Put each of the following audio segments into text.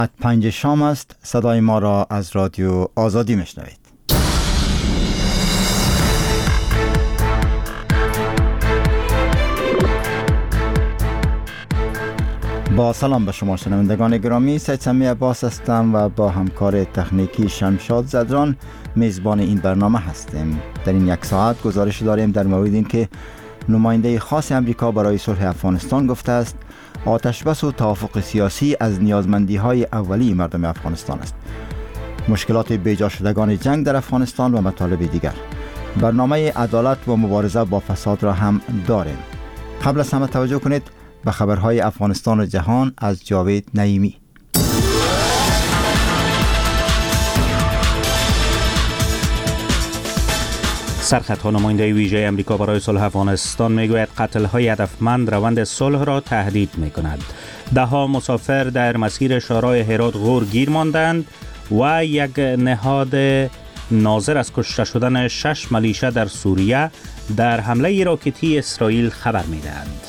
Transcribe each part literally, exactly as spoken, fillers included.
پنج شام است. صدای ما را از رادیو آزادی میشنوید. با سلام به شما شنوندگان گرامی، سید سمی عباس هستم و با همکار تکنیکی شمشاد زدران میزبان این برنامه هستیم. در این یک ساعت گزارش داریم در مورد این که نماینده خاص امریکا برای صلح افغانستان گفته است آتش بس و توافق سیاسی از نیازمندی های اولیه مردم افغانستان است. مشکلات بیجا شدگان جنگ در افغانستان و مطالب دیگر. برنامه عدالت و مبارزه با فساد را هم داریم. قبل از همه توجه کنید به خبرهای افغانستان و جهان از جاوید نعیمی. سرخط نماینده ویژه امریکا برای صلح افغانستان میگوید قتل‌های هدفمند روند صلح را تهدید می‌کند. ده ها مسافر در مسیر شورای هرات غور گیر ماندند و یک نهاد ناظر از کشته شدن شش ملیشه در سوریه در حمله راکتی اسرائیل خبر می‌دهند.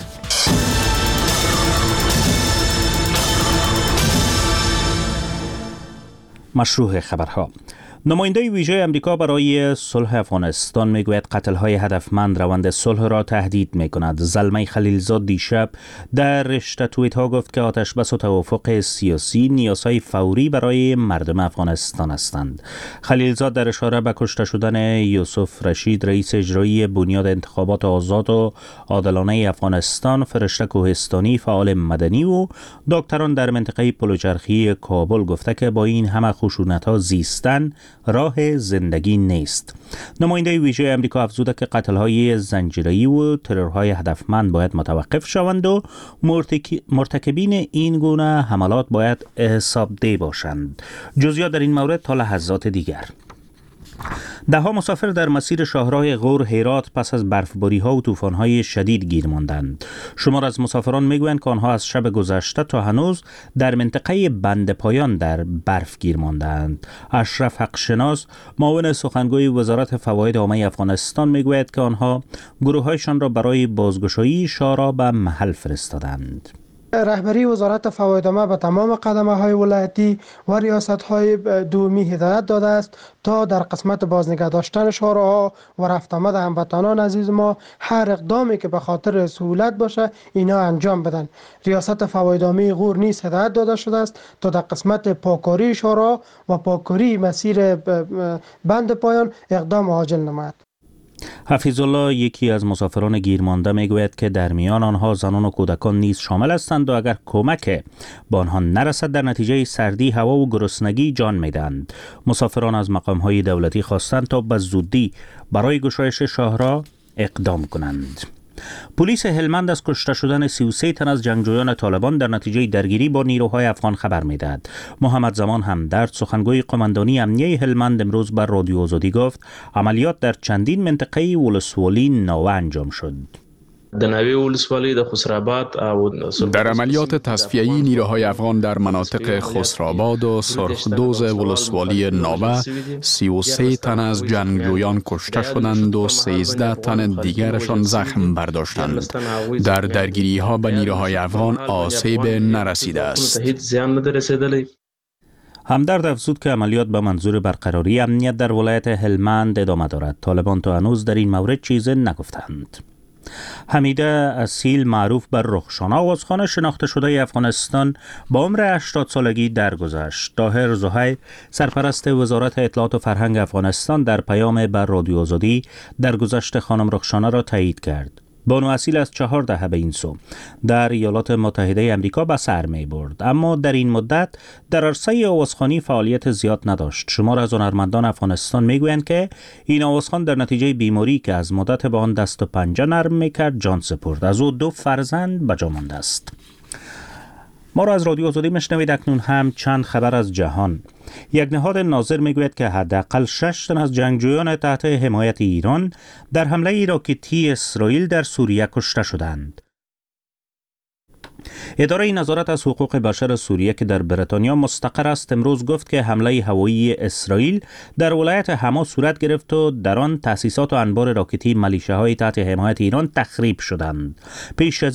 مشروع خبرها. نماینده ویژه امریکا برای صلح افغانستان میگوید قتل‌های هدفمند روند صلح را تهدید می‌کند. زلمه خلیلزاد دیشب در رشته توییت‌ها گفت که آتش‌بس و توافق سیاسی نیازهای فوری برای مردم افغانستان هستند. خلیلزاد در اشاره به کشته شدن یوسف رشید رئیس اجرایی بنیاد انتخابات آزاد و عادلانه افغانستان، فرشته کوهستانی فعال مدنی و دکتران در منطقه پلوچرخی کابل گفته که با این همه خشونت‌ها زیستن راه زندگی نیست. نماینده ویژه امریکا افزوده که قتل‌های زنجیره‌ای و ترورهای هدفمند باید متوقف شوند و مرتکبین این گونه حملات باید حسابدهی باشند. جزئیات در این مورد تا لحظات دیگر. ده ها مسافر در مسیر شاهراه غور هرات پس از برفباری‌ها و طوفان‌های شدید گیر ماندند. شمار از مسافران میگویند که آنها از شب گذشته تا هنوز در منطقه بند پایان در برف گیر ماندند. اشرف حقشناس معاون سخنگوی وزارت فواید عامه افغانستان میگوید که آنها گروه‌هایشان را برای بازگشایی شارا به محل فرستادند. رهبری وزارت فواید عامه به تمام قدمه های ولایتی و ریاست های دومی هدایت داده است تا در قسمت بازنگه داشتن شارع‌ها و رفت آمد هموطنان عزیز ما هر اقدامی که به خاطر سهولت باشه اینا انجام بدن. ریاست فواید عامه غور نیز هدایت داده شده است تا در قسمت پاککاری شارع و پاککاری مسیر بند پایان اقدام عاجل نماید. حفیظ الله یکی از مسافران گیرمانده میگوید که در میان آنها زنان و کودکان نیز شامل هستند و اگر کمک به آنها نرسد در نتیجه سردی هوا و گرسنگی جان میدهند. مسافران از مقام‌های دولتی خواستند تا به زودی برای گشایش شاهراه اقدام کنند. پلیس هلمند از کشته شدن سی و سه تن از جنگجویان طالبان در نتیجه درگیری با نیروهای افغان خبر می‌دهد. محمد زمان همدرد سخنگوی قماندانی امنیه هلمند امروز بر رادیو آزادی گفت عملیات در چندین منطقه ولسوالی ناوه انجام شد. در عملیات تصفیه‌ای نیروهای افغان در مناطق خسرآباد و سرخدوز ولسوالی ناوه سی و سه تن از جنگجویان کشته شدند و سیزده تن دیگرشان زخم برداشتند. در درگیری‌ها به نیروهای افغان آسیب نرسیده است. همدرد افزود که عملیات به منظور برقراری امنیت در ولایت هلمند ادامه دارد. طالبان تا هنوز در این مورد چیزی نگفتند. حمیده اصیل معروف بر رخشان آوازخوان شناخته شده افغانستان با عمر هشتاد سالگی درگذشت. طاهر زهیر سرپرست وزارت اطلاعات و فرهنگ افغانستان در پیام بر رادیو آزادی درگذشت خانم رخشانه را تایید کرد. بانو اصیل از چهار دهه به این سو در ایالات متحده امریکا به سر می برد، اما در این مدت در عرصه آوازخوانی فعالیت زیاد نداشت. شمار از هنرمندان افغانستان می گویند که این آوازخوان در نتیجه بیماری که از مدت به آن دست و پنجه نرم می کرد جان سپرد. از او دو فرزند به جا مانده است. ما را از رادیو آزادی میشنوید. اکنون هم چند خبر از جهان. یک نهاد ناظر میگوید که حداقل شش تن از جنگجویان تحت حمایت ایران در حمله راکتی اسرائیل در سوریه کشته شدند. اداره نظارت از حقوق بشر سوریه که در بریتانیا مستقر است امروز گفت که حمله هوایی اسرائیل در ولایت حما صورت گرفت و در آن تأسیسات و انبار راکتی ملیشه‌های تحت حمایت ایران تخریب شدند. پیش از این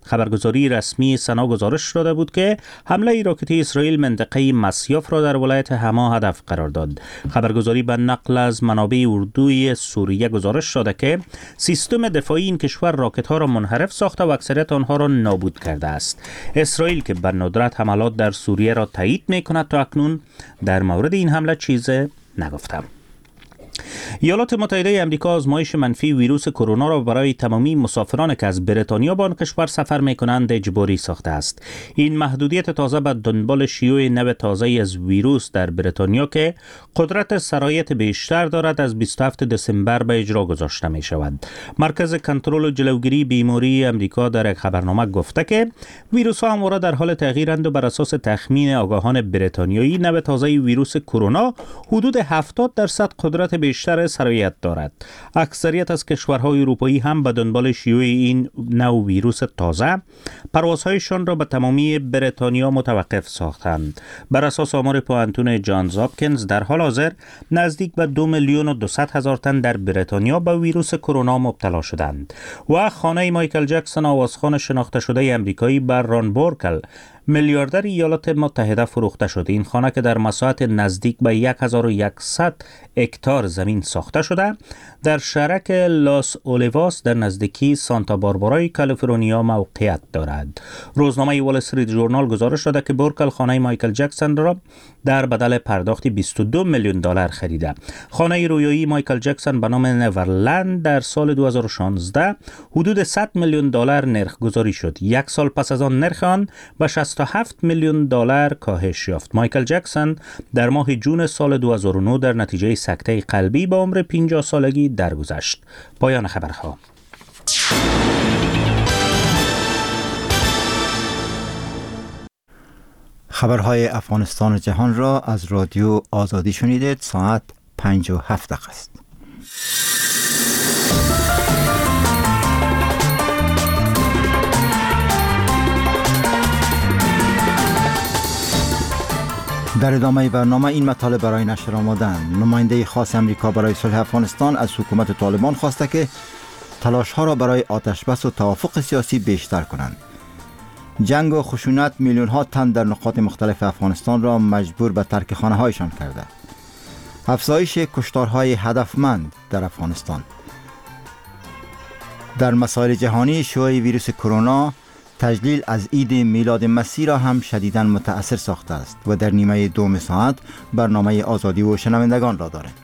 خبرگزاری رسمی سنا گزارش داده بود که حمله راکتی اسرائیل منطقه مسیاف را در ولایت حما هدف قرار داد. خبرگزاری به نقل از منابع اردوی سوریه گزارش داده که سیستم دفاعی این کشور راکت‌ها را منحرف ساخته و اکثریت آنها را نابود کرده است. اسرائیل که به ندرت حملات در سوریه را تایید می‌کند تا اکنون در مورد این حمله چیزی نگفته. ایالات متحده آمریکا آزمایش منفی ویروس کرونا را برای تمامی مسافران که از بریتانیا به آن کشور سفر می‌کنند اجباری ساخته است. این محدودیت تازه به دنبال شیوع نو تازه‌ای از ویروس در بریتانیا که قدرت سرایت بیشتر دارد از بیست و هفتم دسامبر به اجرا گذاشته می شود. مرکز کنترل و جلوگیری بیماری آمریکا در یک خبرنامه گفته که ویروس‌ها همواره در حال تغییرند و بر اساس تخمین آگاهان بریتانیایی نو تازه ویروس کرونا حدود هفتاد درصد قدرت بیشتر سرایت دارد. اکثریت از کشورهای اروپایی هم به دنبال شیوع این نوع ویروس تازه پروازهایشان را به تمامی بریتانیا متوقف ساختند. بر اساس آمار پوانتون جانز هاپکینز در حال حاضر نزدیک به دو میلیون و دویست هزار تن در بریتانیا به ویروس کرونا مبتلا شدند. و خانه مایکل جکسون آوازخوان شناخته شده آمریکایی بر ران بورکل میلیاردر ایالات متحده فروخته شد. این خانه که در مساحت نزدیک به هزار و صد هکتار زمین ساخته شده در شهرک لاس اولیواس در نزدیکی سانتا باربارای کالیفرنیا موقعیت دارد. روزنامه وال استریت ژورنال گزارش داده که بورکل خانه مایکل جکسون را در بدل پرداخت بیست و دو میلیون دلار خریده. خانه رویایی مایکل جکسون به نام نورلند در سال دو هزار و شانزده حدود صد میلیون دلار نرخ گذاری شد. یک سال پس از آن نرخ آن به شصت و هفت میلیون دلار کاهش یافت. مایکل جکسون در ماه جون سال دو هزار و نه در نتیجه سکته قلبی با عمر پنجاه سالگی درگذشت. پایان خبرها. خبرهای افغانستان و جهان را از رادیو آزادی شنیدید. ساعت پنج و هفت دقیقه است. در ادامه برنامه این مطالب برای نشر آمدند. نماینده خاص امریکا برای صلح افغانستان از حکومت طالبان خواسته که تلاش‌ها را برای آتشبس و توافق سیاسی بیشتر کنند. جنگ و خشونت میلیون ها تن در نقاط مختلف افغانستان را مجبور به ترک خانه هایشان کرده. افزایش کشتارهای هدفمند در افغانستان. در مسائل جهانی شیوع ویروس کرونا تجلیل از عید میلاد مسیح را هم شدیداً متأثر ساخته است و در نیمه دوم ساعت برنامه آزادی و شنوندگان را دارد.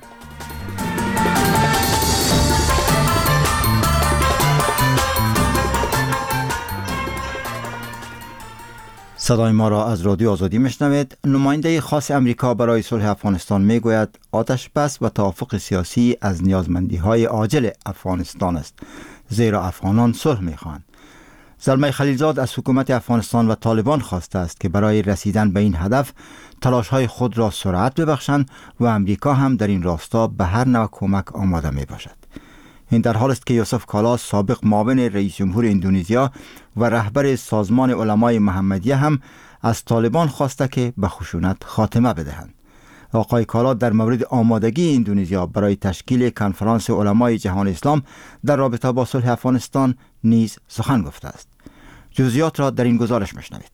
صدای ما را از رادیو آزادی میشنوید. نماینده خاص امریکا برای صلح افغانستان میگوید آتش بس و توافق سیاسی از نیازمندی های عاجل افغانستان است، زیرا افغانان صلح میخواهند. زلمه خلیلزاد از حکومت افغانستان و طالبان خواسته است که برای رسیدن به این هدف تلاش های خود را سرعت ببخشند و امریکا هم در این راستا به هر نوع کمک آماده می باشد. این در حال است که یوسف کالاس سابق معاون رئیس جمهور اندونزیا و رهبر سازمان علمای محمدیه هم از طالبان خواسته که به خشونت خاتمه بدهند. آقای کالا در مورد آمادگی اندونزیا برای تشکیل کنفرانس علمای جهان اسلام در رابطه با صلح افغانستان نیز سخن گفته است. جزئیات را در این گزارش میشنوید.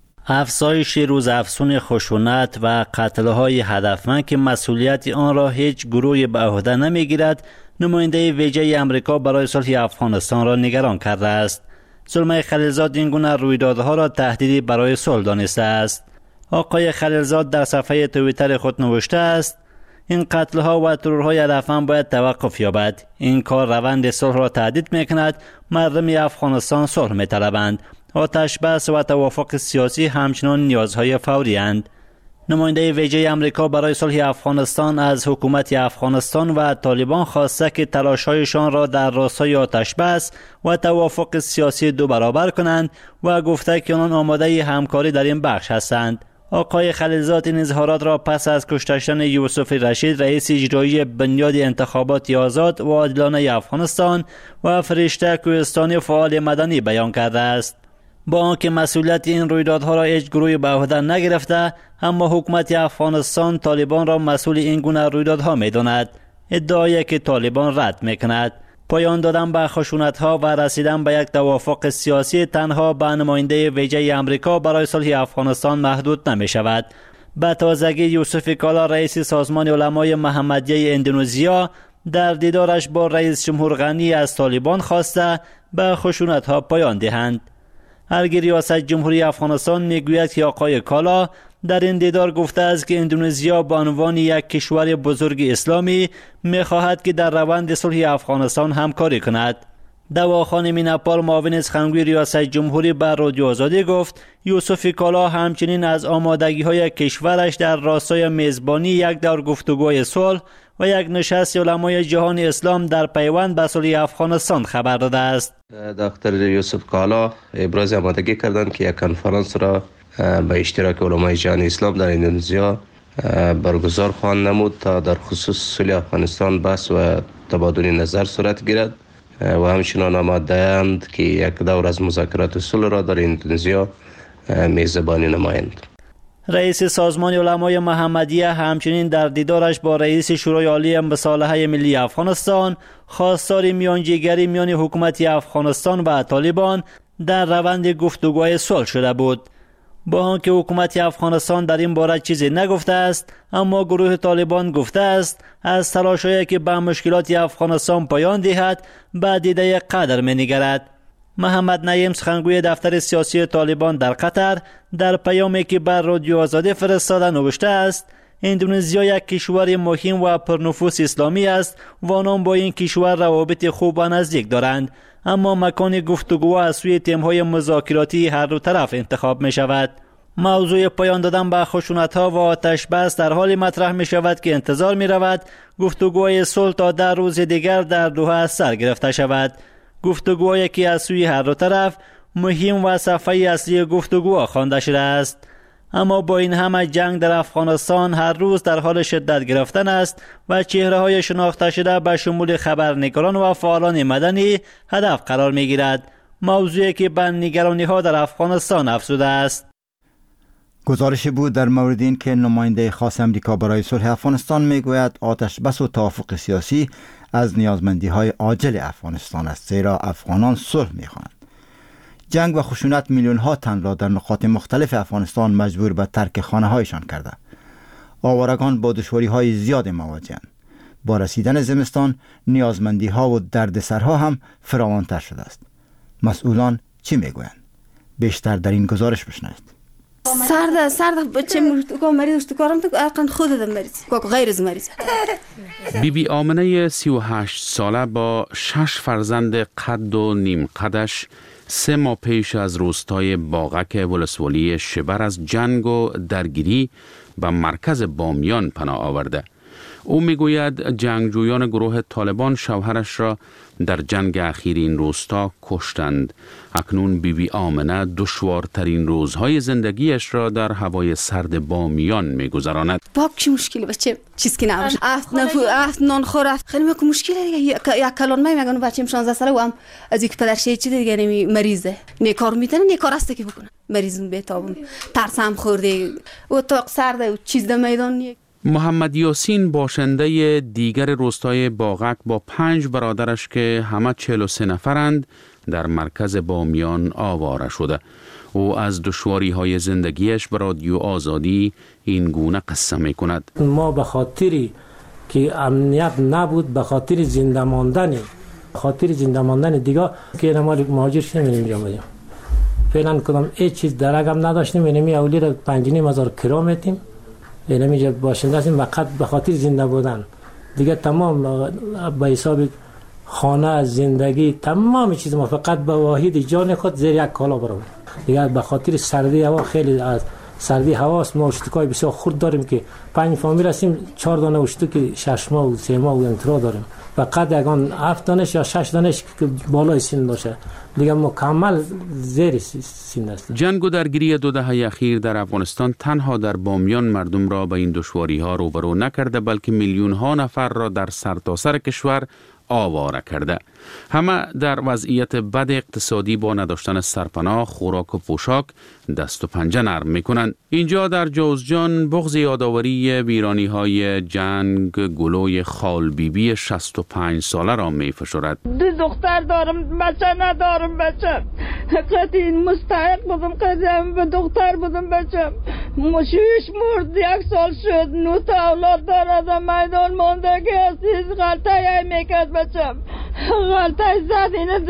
افزایش روزافزون خشونت و قتل‌های هدفمند که مسئولیت آن را هیچ گروهی به عهده نمیگیرد، نماینده ویژه آمریکا برای صلح افغانستان را نگران کرده است. زلمه خلیلزاد این گونه رویدادها را تهدیدی برای صلح دانسته است. آقای خلیلزاد در صفحه توییتر خود نوشته است: این قتل‌ها و ترورهای هدفمند باید توقف یابد. این کار روند صلح را تهدید می‌کند. مردم افغانستان صلح می‌طلبند. آتش بس و توافق سیاسی همچنان نیازهای فوری اند. نماینده ویژه آمریکا برای صلح افغانستان از حکومت افغانستان و طالبان خواسته که تلاش‌هایشان را در راستای آتش بس و توافق سیاسی دو برابر کنند و گفته که آنان آماده همکاری در این بخش هستند. آقای خلیلزاد این اظهارات را پس از کشته شدن یوسف رشید رئیس اجرایی بنیاد انتخابات آزاد و عادلانه افغانستان و فرشته کوهستانی فعال مدنی بیان کرده است. با آنکه مسئولیت این رویدادها را هیچ گروهی به عهده نگرفته، اما حکومت افغانستان طالبان را مسئول این گونه رویدادها می‌داند. ادعایی که طالبان رد می‌کند. پایان دادن به خشونت‌ها و رسیدن به یک توافق سیاسی تنها به نماینده ویژه آمریکا برای صلح افغانستان محدود نمی‌شود. به تازگی یوسف کالا رئیس سازمان علمای محمدیه اندونزیا در دیدارش با رئیس جمهور غنی از طالبان خواسته به خشونت‌ها پایان دهند. ارگی ریاست جمهوری افغانستان میگوید که آقای کالا در این دیدار گفته است که اندونزیا به عنوان یک کشور بزرگ اسلامی می‌خواهد که در روند صلح افغانستان همکاری کند. دواخان میناپال معاون سخنگوی ریاست جمهوری بر رادیو آزادی گفت یوسف کالا همچنین از آمادگی‌های کشورش در راستای میزبانی یک دور گفتگوی صلح و یک نشست علمای جهان اسلام در پیوند به صلح افغانستان خبر داده است. دکتر یوسف کالا ابراز آمادگی کردند که یک کنفرانس را به اشتراک علمای جهان اسلام در اندونزیا برگزار خواهند نمود تا در خصوص صلح افغانستان بحث و تبادل نظر صورت گیرد و همچنان آماده‌اند که یک دور از مذاکرات صلح را در اندونزیا میزبانی نمایند. رئیس سازمان علمای محمدیه همچنین در دیدارش با رئیس شورای عالی مصالحه ملی افغانستان خواستار میانجیگری میان حکومت افغانستان و طالبان در روند گفتگوهای صلح شده بود. با آنکه حکومت افغانستان در این باره چیزی نگفته است، اما گروه طالبان گفته است از تلاش‌هایی که به مشکلات افغانستان پایان دهد به دیده قدر می‌نگرد. محمد نعیم سخنگوی دفتر سیاسی طالبان در قطر در پیامی که بر رادیو آزادی فرستاده نوشته است اندونزیا یک کشور مهم و پرنفوذ اسلامی است و آنان با این کشور روابط خوب و نزدیک دارند، اما مکان گفتگو از سوی تیم‌های مذاکراتی هر دو طرف انتخاب می شود. موضوع پایان دادن به خشونت‌ها و آتش بس در حال مطرح می شود که انتظار می رود گفتگوهای صلح تا در روز دیگر در دوحه سر گرفته شود. گفتگوهایی که از سوی هر دو طرف مهم و صفحه اصلی گفتگوها خوانده شده است. اما با این همه جنگ در افغانستان هر روز در حال شدت گرفتن است و چهره‌های شناخته شده به شمول خبرنگاران و فعالان مدنی هدف قرار می‌گیرد، موضوعی که به نگرانی‌ها در افغانستان افزوده است. گزارشی بود در مورد این که نماینده خاص امریکا برای صلح افغانستان میگوید آتش بس و توافق سیاسی از نیازمندی‌های عاجل افغانستان است، زیرا افغانان صلح می‌خواهند. جنگ و خشونت میلیون ها تن را در نقاط مختلف افغانستان مجبور به ترک خانه هایشان کرده. آوارگان با دشواری های زیاد مواجهند. با رسیدن زمستان نیازمندی ها و دردسرها هم فراوانتر شده است. مسئولان چی میگویند؟ بیشتر در این گزارش بشنوید. سرد سرد بچه مریض تو کارم تو اقن خودت مریض کوک غیر از مریض. بی بی آمنه سی و هشت ساله با شش فرزند قد و نیم قدش سه ماه پیش از روستای باغک ولسوالی شبر از جنگ و درگیری به مرکز بامیان پناه آورده. او میگوید جنگجویان گروه طالبان شوهرش را در جنگ اخیر این روستا کشتند. اکنون بی بی آمنه دشوارترین روزهای زندگیش را در هوای سرد بامیان میگذراند. باک چی مشکلی بچه چیز که نباشه افت نفو افت نان خور افت خیلی میگم مشکلی دیگه یک کلان می میگن بچه‌م شانزده ساله و هم از یک پدر شهید چیز دیگه نمی مریضه نیکار میتونه نیکار است که بکنه مریضم بهتابون ترسم خورده و تا سرد و چیز در میدان. محمد یاسین باشنده دیگر روستای باغک با پنج برادرش که همه چهل و سه نفرند در مرکز بامیان آواره شده. او از دشواری های زندگیش به رادیو آزادی این گونه قصه می کند. ما به خاطری که امنیت نبود، به خاطر زنده ماندن خاطر زنده ماندن دیگه که نمال مهاجر شدیم اینجا بودیم. فعلا کدام هیچ چیز درگم نداشتیم، اینمی اولی را پنج و نیم هزار کرا میتیم. اینمی باشنده هستیم فقط به خاطر زنده بودن. دیگه تمام به حساب خانه، زندگی، تمام چیز ما فقط به واحد جان خود زیر یک کالا برام. دیگه به خاطر سردی هوا خیلی از سردی هواست ما اشتکای بسیار خرد داریم که پنج فامیل هستیم، چهار دانه اشتکی شش ماه و سه ماه و انترا داریم. فقط یگان هفت دانش یا شش دانش که بالای سن باشه دیگه مکمل زیر سین است. جنگ و درگیری دو دهه اخیر در افغانستان تنها در بامیان مردم را به این دشواری ها روبرو نکرده، بلکه میلیون ها نفر را در سرتاسر کشور آواره کرده. همه در وضعیت بد اقتصادی با نداشتن سرپناه، خوراک و پوشاک دست و پنجه نرم میکنند. اینجا در جوزجان بغض یادآوری ویرانی های جنگ گلوی خال بیبی شصت و پنج ساله را میفشرد. دو دختر دارم، بچه ندارم. بچه قطعی مستحق بودم، قطعی به دختر بودم. بچه مشویش مرد، یک سال شد، نو تا اولاد دارد، میدان مانده که هستیز غلطه های میکرد. بچه غلطه زد،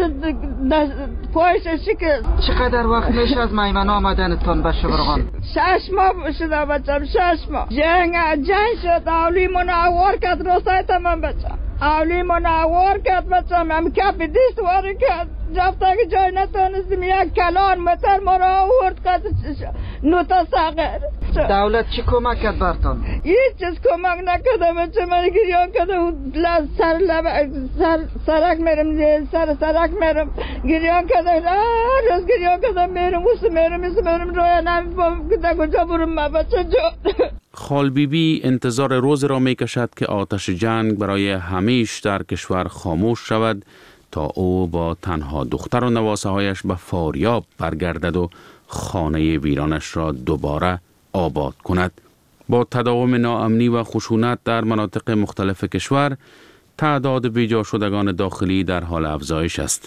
اینه پایش شکست. چقدر وقت میشه از میمن آمدنتان به شبرغان؟ شش ماه شده بچم، شش ماه. جنگ جنگ شد، اولی منوار کرد روستای تمام. بچم اولی منوار کرد. بچم هم کپ دیست واری کرد، جفته که جای نتانستیم. یک کلان متر ما را آورد کرد نوتا ساقر. دولت چی کمک کرد برتان؟ هیچ چیز کمک نکرده. بچه من گریان کرده، سر لب سر سرک میرم، سر سرک میرم گریان کرده، هر روز گریان کرده میرم، اوست میرم، ایست میرم، رویا نمیفهم که در کجا برم ما. بچه جو خال بیبی انتظار روز را می کشد که آتش جنگ برای همیش در کشور خاموش شود تا او با تنها دختر و نواسه هایش به فاریاب برگردد و خانه ویرانش را دوباره آباد کند. با تداوم ناامنی و خشونت در مناطق مختلف کشور، تعداد بیجا شدگان داخلی در حال افزایش است.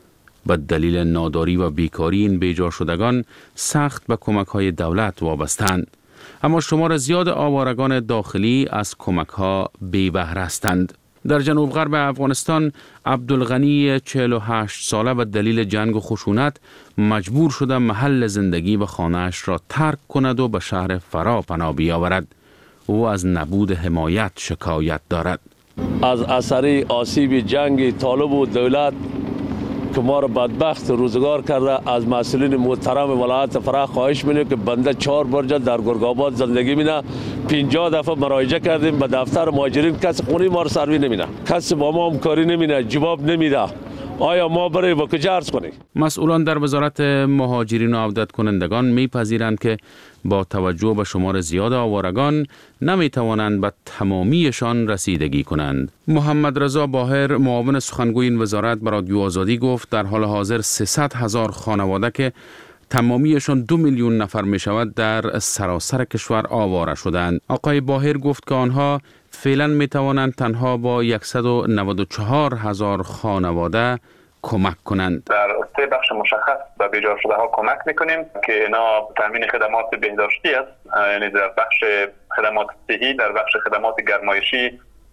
به دلیل ناداری و بیکاری این بیجا شدگان سخت به کمک های دولت وابستند. اما شمار زیاد آوارگان داخلی از کمک ها بی بهره هستند. در جنوب غرب افغانستان عبدالغنی چهل و هشت ساله به دلیل جنگ و خشونت مجبور شده محل زندگی و خانه‌اش را ترک کند و به شهر فرا پناه بیاورد. او از نبود حمایت شکایت دارد. از اثر آسیب جنگ طالب و دولت که ما را بدبخت روزگار کرده، از مسئولین محترم ولایت فرا خواهش می‌کنیم که بنده چهار برجه در گرگ‌آباد زندگی می‌کنه. پنجاه دفعه مراجعه کردیم به دفتر مهاجرین، کسی خونه ما را سروی نمی‌کنه، کسی با ما همکاری نمی‌کنه، جواب نمیده. آیا ما برای با کجا عرض کنیم؟ مسئولان در وزارت مهاجرین و عودت کنندگان میپذیرند که با توجه به شمار زیاد آوارگان نمیتوانند به تمامیشان رسیدگی کنند. محمد رضا باهر معاون سخنگوی این وزارت به رادیو آزادی گفت در حال حاضر سیصد هزار خانواده که تمامیشان دو میلیون نفر می شود در سراسر کشور آواره شدند. آقای باهر گفت که آنها فعلا می توانند تنها با صد و نود و چهار هزار خانواده کمک کنند. در سه بخش مشخص به بیجا شده ها کمک میکنیم که اینا تامین خدمات بهداشتی است، یعنی در بخش خدمات صحی، در بخش خدمات گرمایشی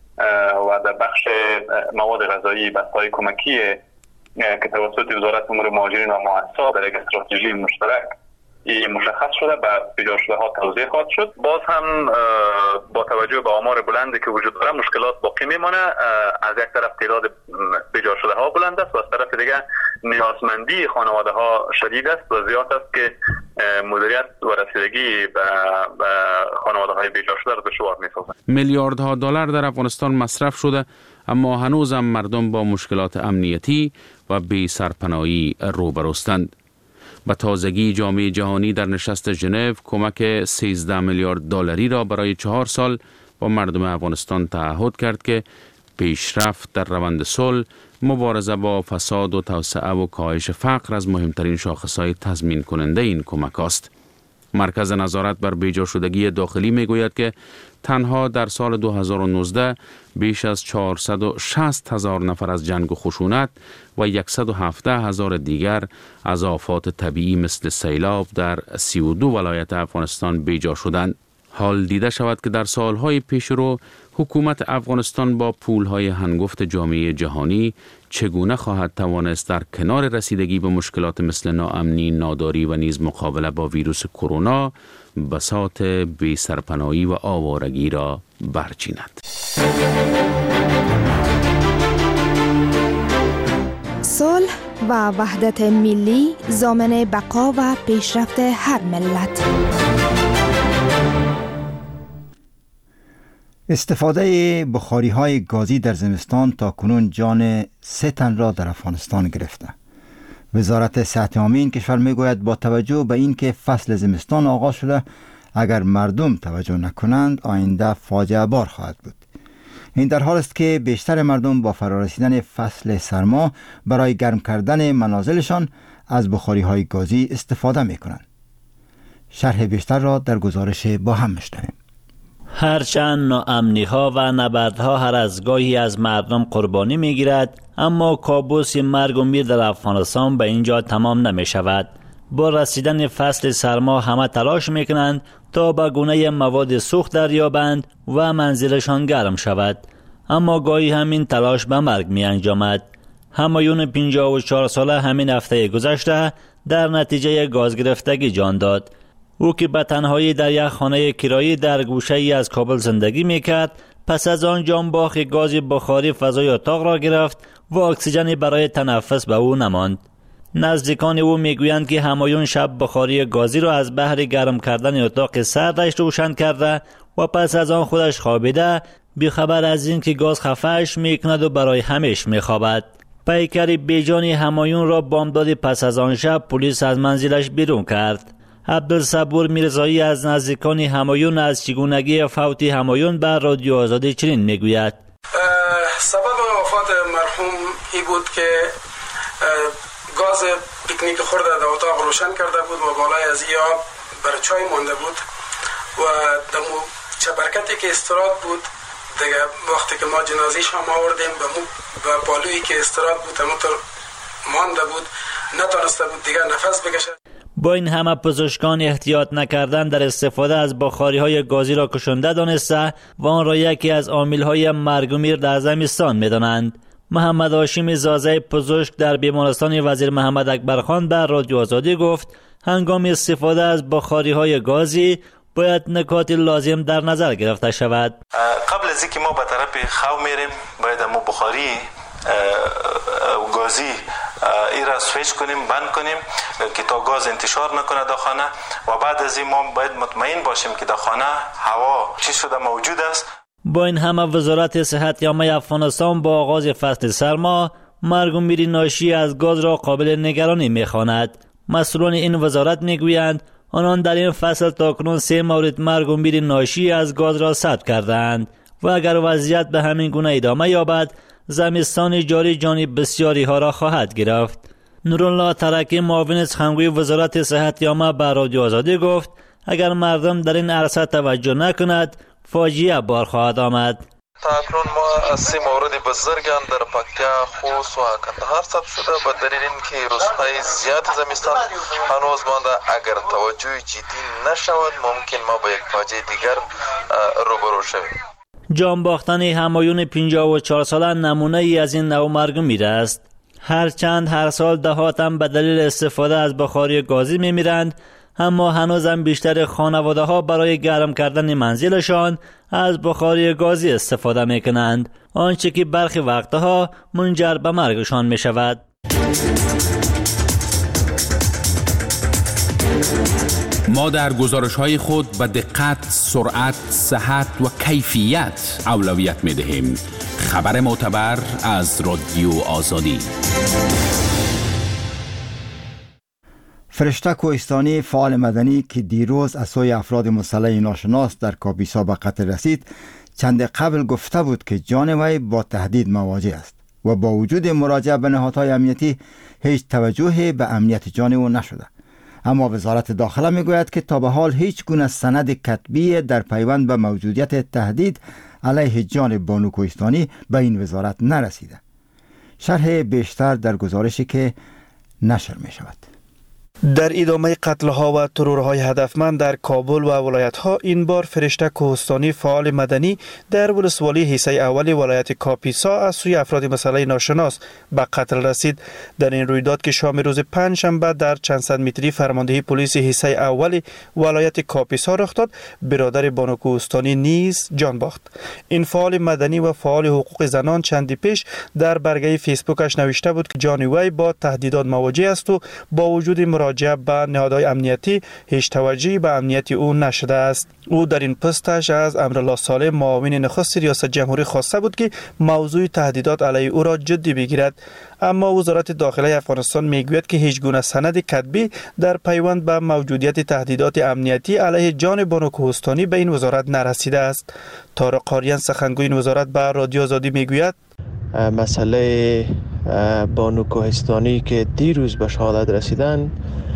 و در بخش مواد غذایی، بسته‌های کمکی که توسط وزارت امور مهاجرین و مؤسسات در یک استراتژی مشترک این مشخص شده به بیجا شده ها توزیع خواهد شد. باز هم با توجه به آمار بلندی که وجود داره مشکلات باقی میمانه. از یک طرف تعداد بیجا شده ها بلند است و از طرف دیگه نیازمندی خانواده ها شدید است و زیاد است که مدیریت و رسیدگی به خانواده های بیجا شده را دشوار می‌سازد. میلیاردها دلار در افغانستان مصرف شده، اما هنوزم مردم با مشکلات امنیتی و بی سرپناهی روبروستند. به تازگی جامعه جهانی در نشست ژنو کمک سیزده میلیارد دلاری را برای چهار سال با مردم افغانستان تعهد کرد که پیشرفت در روند صلح، مبارزه با فساد و توسعه و کاهش فقر از مهمترین شاخصهای تضمین کننده این کمک است. مرکز نظارت بر بیجا شدگی داخلی می گوید که تنها در سال دو هزار و نوزده بیش از چهارصد و شصت هزار نفر از جنگ و خشونت و صد و هفده هزار دیگر از آفات طبیعی مثل سیلاب در سی و دو ولایت افغانستان بیجا شدند. حال دیده شود که در سالهای پیش رو حکومت افغانستان با پولهای هنگفت جامعه جهانی چگونه خواهد توانست در کنار رسیدگی به مشکلات مثل ناامنی، ناداری و نیز مقابله با ویروس کرونا بساط بی سرپناهی و آوارگی را برچیند. صلح و وحدت ملی ضامن بقا و پیشرفت هر ملت. استفاده بخاری های گازی در زمستان تا کنون جان سه تن را در افغانستان گرفته. وزارت صحت عامه این کشور میگوید با توجه به اینکه فصل زمستان آغاز شده، اگر مردم توجه نکنند آینده فاجعه بار خواهد بود. این در حال است که بیشتر مردم با فرارسیدن فصل سرما برای گرم کردن منازلشان از بخاری های گازی استفاده می کنند. شرح بیشتر را در گزارش با هم میشنویم. هرچند ناامنی ها و نبردها هر از گاهی از مردم قربانی می گیرد، اما کابوس مرگ و میر در افغانستان به اینجا تمام نمی شود. با رسیدن فصل سرما همه تلاش می کنند تا به گونه مواد سوخت دریابند و منزلشان گرم شود، اما گاهی همین تلاش به مرگ می انجامد. همایون پنجاه و چهار ساله همین هفته گذشته در نتیجه گاز گرفتگی جان داد. او که به تنهایی در یک خانه کرایی در گوشه ای از کابل زندگی میکرد، پس از آن جانباخ گاز بخاری فضای اتاق را گرفت و اکسیژنی برای تنفس به او نماند. نزدیکان او میگویند که همایون شب بخاری گازی را از بهر گرم کردن اتاق سردش روشن کرده و پس از آن خودش خوابیده، بیخبر از این که گاز خفه‌اش میکند و برای همیشه میخوابد. پیکر بیجانی همایون را بامداد پس از آن شب پلیس از منزلش بیرون کرد. عبدالصبور میرزایی از نزدیکان همایون از چگونگی فوت همایون بر رادیو آزادی چنین میگوید. سبب وفات مرحوم ای بود که گاز پیکنیک خورده در اتاق روشن کرده بود و بالای از این آب بر چای مانده بود و در چپرکتی که استراد بود دیگه وقتی که ما جنازیش هم آوردیم و بالویی که استراد بود همونطور مانده بود، نتونسته بود دیگه نفس بکشه. با این همه پزشکان احتیاط نکردن در استفاده از بخاری های گازی را کشنده دانسته و آن را یکی از عامل های مرگ و میر در زمستان می دانند. محمد هاشم زازه پزشک در بیمارستان وزیر محمد اکبرخان بر رادیو آزادی گفت هنگام استفاده از بخاری های گازی باید نکات لازم در نظر گرفته شود. قبل از اینکه ما به طرف خو میریم باید مو بخاری گازی ای را سویچ کنیم، بند کنیم که تا گاز انتشار نکنه در خانه و بعد از این ما باید مطمئن باشیم که در خانه هوا چی شده موجود است. با این همه وزارت صحت عامه افغانستان با آغاز فصل سرما مرگ و میر ناشی از گاز را قابل نگرانی می‌خواند. مسئولان این وزارت میگویند آنان در این فصل تاکنون سه مورد مرگ و میر ناشی از گاز را ثبت کردند و اگر وضعیت به همین گونه ادامه یابد زمستان جاری جانب بسیاری ها را خواهد گرفت. نورالله ترکی معاون سخنگوی وزارت صحت عامه به رادیو آزادی گفت اگر مردم در این عرصه توجه نکند فاجعه بار خواهد آمد. تاکنون ما از سه مورد بزرگان در پکتیا، خوست و کندهار ثبت شده به دلیل اینکه روزهای زیاد زمستان هنوز مانده. اگر توجه جدی نشود ممکن ما با یک فاجعه دیگر روبرو شویم. جان باختن همایون پنجاه و چهار ساله نمونه ای از این نوع مرگ و میر است. هرچند هر سال دهاتم به دلیل استفاده از بخاری گازی میمیرند، اما هنوزم بیشتر خانواده ها برای گرم کردن منزلشان از بخاری گازی استفاده میکنند، آنچه که برخی وقتها منجر به مرگشان می شود. ما در گزارش‌های خود به دقت، سرعت، صحت و کیفیت اولویت می‌دهیم. خبر معتبر از رادیو آزادی. فرشته کوهستانی فعال مدنی که دیروز از سوی افراد مسلح ناشناس در کاپیسا به قتل رسید، چند قبل گفته بود که جان وی با تهدید مواجه است و با وجود مراجعه به نهادهای امنیتی هیچ توجهی به امنیت جان او نشده. اما وزارت داخله میگوید که تا به حال هیچ گونه سند کتبی در پیوند به موجودیت تهدید علیه جان بانو کوهستانی به این وزارت نرسیده. شرح بیشتر در گزارشی که نشر می شود. در ادامه قتل‌ها و ترورهای هدفمند در کابل و ولایت‌ها، این بار فرشته کوهستانی فعال مدنی در ولسوالی حصه اول ولایت کاپیسا از سوی افراد مسلح ناشناس به قتل رسید. در این رویداد که شام روز پنجشنبه در چند صد متری فرماندهی پلیس حصه اول ولایت کاپیسا رخ داد، برادر بانو کوهستانی نیز جان باخت. این فعال مدنی و فعال حقوق زنان چندی پیش در برگه فیسبوکش نوشته بود که جان وی با تهدیدات مواجه است و با وجود راجع به نهادهای امنیتی هیچ توجهی به امنیت او نشده است. او در این پستش از امرالله صالح معاون نخست ریاست جمهوری خواسته بود که موضوع تهدیدات علیه او را جدی بگیرد، اما وزارت داخلی افغانستان میگوید که هیچ گونه سند کتبی در پیوند به موجودیت تهدیدات امنیتی علیه جان بانو کوهستانی به این وزارت نرسیده است. طارق قاریان سخنگوی این وزارت به رادیو آزادی میگوید مسئله بانو کوهستانی که دیروز به شهادت رسیدن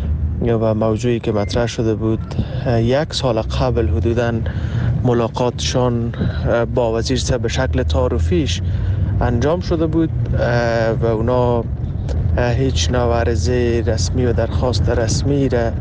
و موضوعی که مطرح شده بود یک سال قبل حدوداً ملاقاتشان با وزیر صاحب به شکل تعارفیش انجام شده بود و اونا هیچ نوع عرضه رسمی و درخواست رسمی را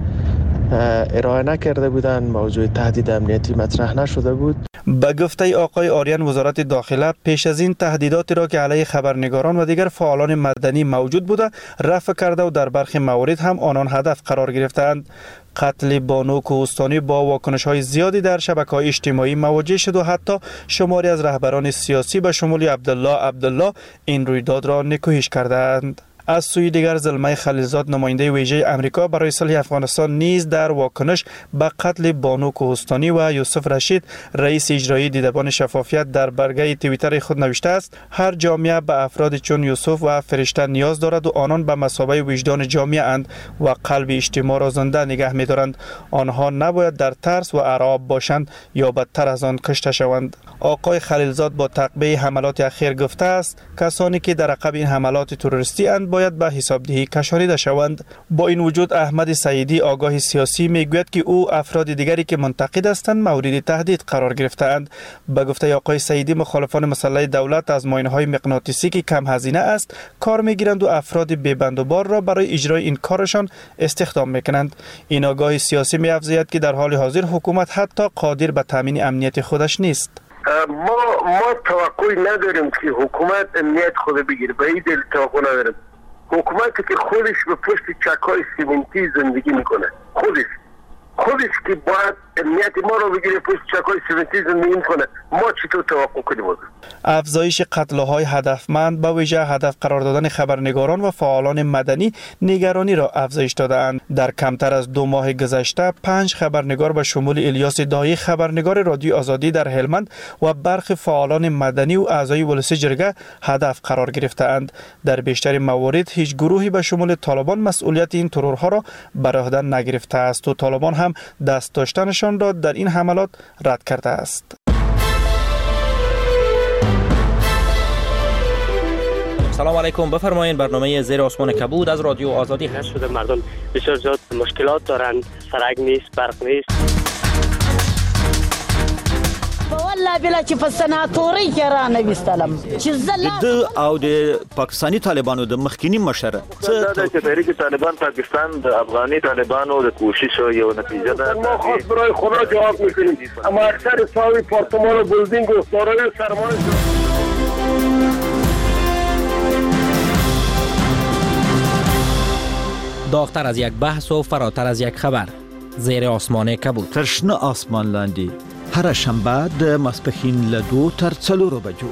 ارائه نکرده بودند. موضوع تهدید امنیتی مطرح نشده بود. به گفته آقای آریان وزارت داخله پیش از این تهدیداتی را که علیه خبرنگاران و دیگر فعالان مدنی موجود بوده رفع کرده و در برخی موارد هم آنان هدف قرار گرفتند. قتل بانو کوهستانی با واکنش‌های زیادی در شبکه‌های اجتماعی مواجه شد و حتی شماری از رهبران سیاسی به شمول عبدالله عبدالله این رویداد را نکوهش کردند. از سوی دیگر زلمه خلیلزاد نماینده ویژه امریکا برای صلح افغانستان نیز در واکنش به قتل بانو کوهستانی و یوسف رشید رئیس اجرایی دیدبان شفافیت در برگه توییتر خود نوشته است: هر جامعه به افراد چون یوسف و فرشته نیاز دارد و آنان به مثابه وجدان جامعه اند و قلب اجتماع را زنده نگه می‌دارند. آنها نباید در ترس و ارعاب باشند یا بدتر از آن کشته شوند. آقای خلیلزاد با تعقیب حملات اخیر گفته است کسانی که در عقب این حملات تروریستی اند باید به حسابدهی کشانیده شوند. با این وجود احمد سعیدی آگاه سیاسی میگوید که او افراد دیگری که منتقد هستند مورد تهدید قرار گرفته‌اند. به گفته آقای سعیدی مخالفان مسلح دولت از ماینه‌های مغناطیسی که کم هزینه است کار میگیرند و افراد بی‌بند و بار را برای اجرای این کارشان استخدام میکنند. این آگاه سیاسی می‌افزاید که در حال حاضر حکومت حتی قادر به تامین امنیت خودش نیست. ما ما توقعی نداریم که حکومت امنیت خود بگیره. به این دلیل توقع نداریم. حکومتی که خودش به پشت چکای سیمنتی زندگی میکنه، خودش خودش که باید امنیت ما رو بگیره پشت چکای سیمنتی زندگی میکنه، ما چطور توقع کنیم؟ افزایش قتل‌های هدفمند به ویژه هدف قرار دادن خبرنگاران و فعالان مدنی نگرانی را افزایش داده‌اند. در کمتر از دو ماه گذشته پنج خبرنگار به شمول الیاس دایی خبرنگار رادیو آزادی در هلمند و برخی فعالان مدنی و اعضای ولسی جرگه هدف قرار گرفته‌اند. در بیشتر موارد هیچ گروهی به شمول طالبان مسئولیت این ترورها را بر عهده نگرفته است و طالبان هم دست داشتنشان را در این حملات رد کرده است. سلام علیکم، بفرمایید. برنامه زیر آسمان کبود از رادیو آزادی هست. شده مردم بسیار زیاد مشکلات دارند، سرک نیست، برق نیست. والله بلا چې په سناتوري کې را نویستلم چې د او د پاکستانی طالبانو د مخکینی مشر څه د تحریک طالبان پاکستان د افغاني طالبانو د کوشش یو نتیجه ده. ما خاص برای خدا جواب میکنیم، اما اکثر ساوی پارتمان و بلدینگ و دارای سرمایه داغتر از یک بحث و فراتر از یک خبر. زیر آسمان کبود. ترشنه آسمان لاندی هر شنبه د ماسپښین له دو تر څلورو بجو.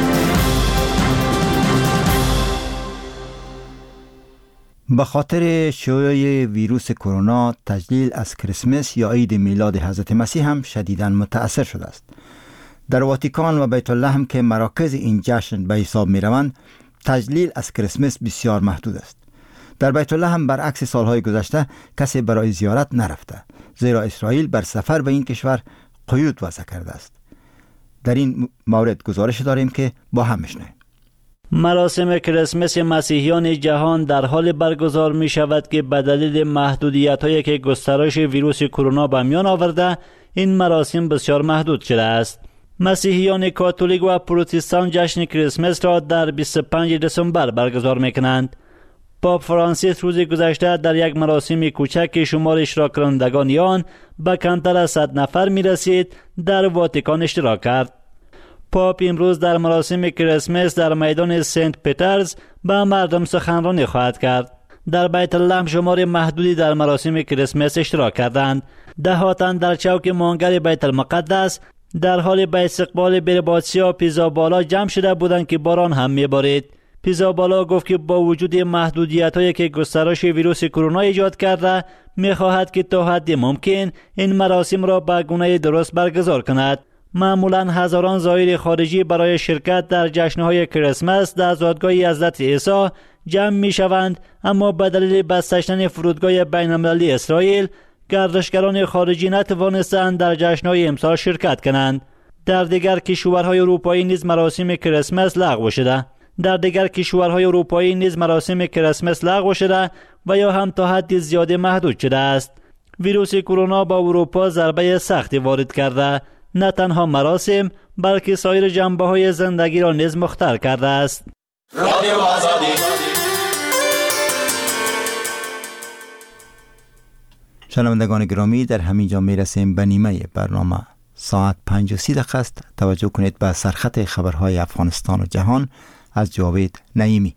به خاطر شیوع ویروس کرونا تجلیل از کریسمس یا عید میلاد حضرت مسیح هم شدیداً متأثر شده است. در واتیکان و بیت اللحم که مراکز این جشن به حساب می روند، تجلیل از کریسمس بسیار محدود است. در بیت اللحم برعکس سالهای گذشته کسی برای زیارت نرفته، زیرا اسرائیل بر سفر به این کشور قیود وضع کرده است. در این مورد گزارش داریم که با هم بشنویم. مراسم کریسمس مسیحیان جهان در حال برگزار می شود که به دلیل محدودیت‌هایی که گسترش ویروس کرونا به میان آورده، این مراسم بسیار محدود شده است. مسیحیان کاتولیک و پروتستان جشن کریسمس را در بیست و پنجم دسامبر برگزار می کنند. پاپ فرانسیس روز گذشته در یک مراسم کوچک که شمار اشتراک کنندگان آن به کمتر از صد نفر می رسید در واتیکان اشتراک کرد. پاپ امروز در مراسم کریسمس در میدان سنت پیترز به مردم سخنرانی خواهد کرد. در بیت اللحم شمار محدودی در مراسم کریسمس اشتراک کردند. دهاتن در چوک مانگر بیت المقدس در حال به استقبال بربادسیا پیزا بالا جمع شده بودند که باران هم میبارید. پیزابالا گفت که با وجود محدودیت‌هایی که گسترش ویروس کرونا ایجاد کرده، می‌خواهد که تا حد ممکن این مراسم را به گونه درست برگزار کند. معمولاً هزاران زائر خارجی برای شرکت در جشن‌های کریسمس در زادگاه حضرت عیسی جمع می‌شوند، اما به دلیل بسته شدن فرودگاه بین‌المللی اسرائیل، گردشگران خارجی نتوانستند در جشن‌های امسال شرکت کنند. در دیگر کشورهای اروپایی نیز مراسم کریسمس لغو شده. در دیگر کشورهای اروپایی نیز مراسم کریسمس لغو شده و یا هم تا حد زیاد محدود شده است. ویروس کرونا با اروپا ضربه سختی وارد کرده، نه تنها مراسم بلکه سایر جنبه‌های زندگی را نیز مختل کرده است. رادیو آزادی. شنوندگان گرامی، در همین جا میرسیم به نیمه برنامه. ساعت پنج و سی دقیقه است. توجه کنید به سرخط خبرهای افغانستان و جهان از جاوید نعیمی.